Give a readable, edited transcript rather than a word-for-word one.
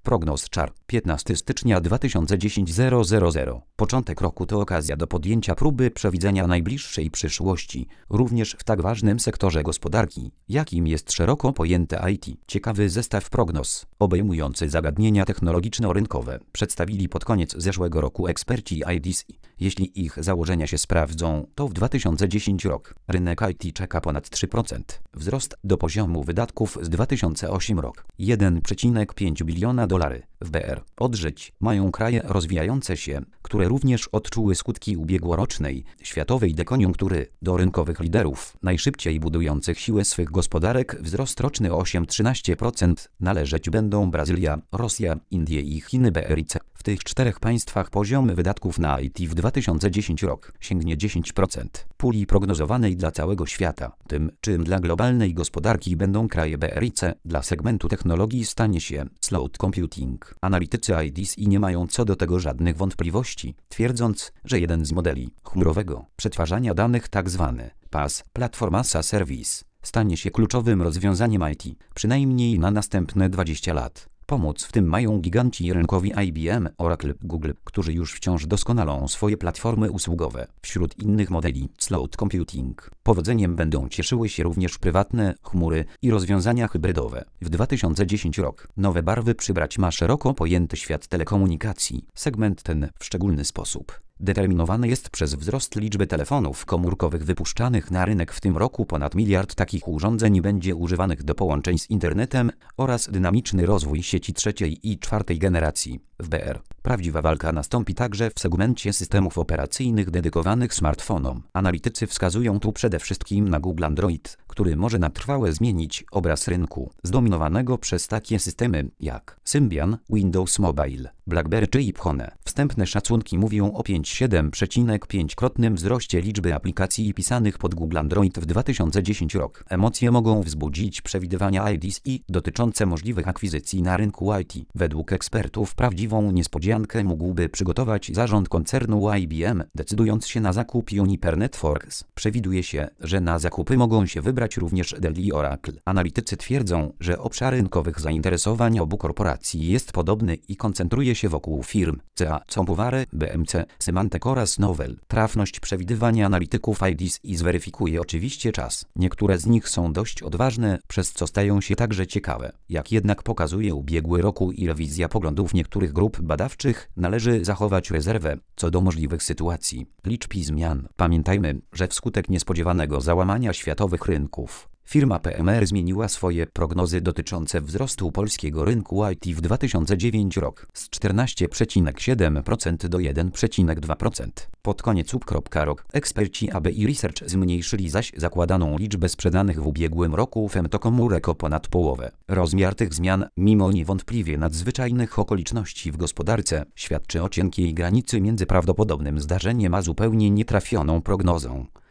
Prognoz Czar, 15 stycznia 2010 000. Początek roku to okazja do podjęcia próby przewidzenia najbliższej przyszłości, również w tak ważnym sektorze gospodarki, jakim jest szeroko pojęte IT. Ciekawy zestaw prognoz, obejmujący zagadnienia technologiczno-rynkowe, przedstawili pod koniec zeszłego roku eksperci IDC. Jeśli ich założenia się sprawdzą, to w 2010 rok rynek IT czeka ponad 3% wzrost do poziomu wydatków z 2008 rok. 1,5 biliona dolarów. W BR odżyć mają kraje rozwijające się, które również odczuły skutki ubiegłorocznej światowej dekoniunktury. Do rynkowych liderów, najszybciej budujących siłę swych gospodarek, wzrost roczny o 8,13% należeć będą Brazylia, Rosja, Indie i Chiny. BRIC. W tych czterech państwach poziom wydatków na IT w 2010 rok sięgnie 10% puli prognozowanej dla całego świata. Tym, czym dla globalnej gospodarki będą kraje BRIC, dla segmentu technologii stanie się cloud computing. Analitycy IDC nie mają co do tego żadnych wątpliwości, twierdząc, że jeden z modeli chmurowego przetwarzania danych, tzw. PaaS, Platform as a Service, stanie się kluczowym rozwiązaniem IT, przynajmniej na następne 20 lat. Pomóc w tym mają giganci rynkowi IBM, Oracle, Google, którzy już wciąż doskonalą swoje platformy usługowe. Wśród innych modeli cloud computing powodzeniem będą cieszyły się również prywatne chmury i rozwiązania hybrydowe. W 2010 rok nowe barwy przybrać ma szeroko pojęty świat telekomunikacji. Segment ten w szczególny sposób determinowany jest przez wzrost liczby telefonów komórkowych wypuszczanych na rynek. W tym roku ponad 1 miliard takich urządzeń będzie używanych do połączeń z internetem oraz dynamiczny rozwój sieci trzeciej i czwartej generacji. W BR prawdziwa walka nastąpi także w segmencie systemów operacyjnych dedykowanych smartfonom. Analitycy wskazują tu przede wszystkim na Google Android, który może na trwałe zmienić obraz rynku, zdominowanego przez takie systemy jak Symbian, Windows Mobile, BlackBerry czy iPhone. Wstępne szacunki mówią o 5,5-krotnym wzroście liczby aplikacji pisanych pod Google Android w 2010 rok. Emocje mogą wzbudzić przewidywania IDC dotyczące możliwych akwizycji na rynku IT. Według ekspertów prawdziwą niespodziankę mógłby przygotować zarząd koncernu IBM, decydując się na zakup Juniper Networks. Przewiduje się, że na zakupy mogą się wybrać również Dell i Oracle. Analitycy twierdzą, że obszar rynkowych zainteresowań obu korporacji jest podobny i koncentruje się wokół firm CA, Compoware, BMC, Symantec oraz Novell. Trafność przewidywania analityków IDC zweryfikuje oczywiście czas. Niektóre z nich są dość odważne, przez co stają się także ciekawe. Jak jednak pokazuje ubiegły roku i rewizja poglądów niektórych grup badawczych, należy zachować rezerwę co do możliwych sytuacji, liczb i zmian. Pamiętajmy, że wskutek niespodziewanego załamania światowych rynków, firma PMR zmieniła swoje prognozy dotyczące wzrostu polskiego rynku IT w 2009 rok z 14,7% do 1,2%. Pod koniec rok eksperci ABI Research zmniejszyli zaś zakładaną liczbę sprzedanych w ubiegłym roku femtokomórek o ponad połowę. Rozmiar tych zmian, mimo niewątpliwie nadzwyczajnych okoliczności w gospodarce, świadczy o cienkiej granicy między prawdopodobnym zdarzeniem a zupełnie nietrafioną prognozą.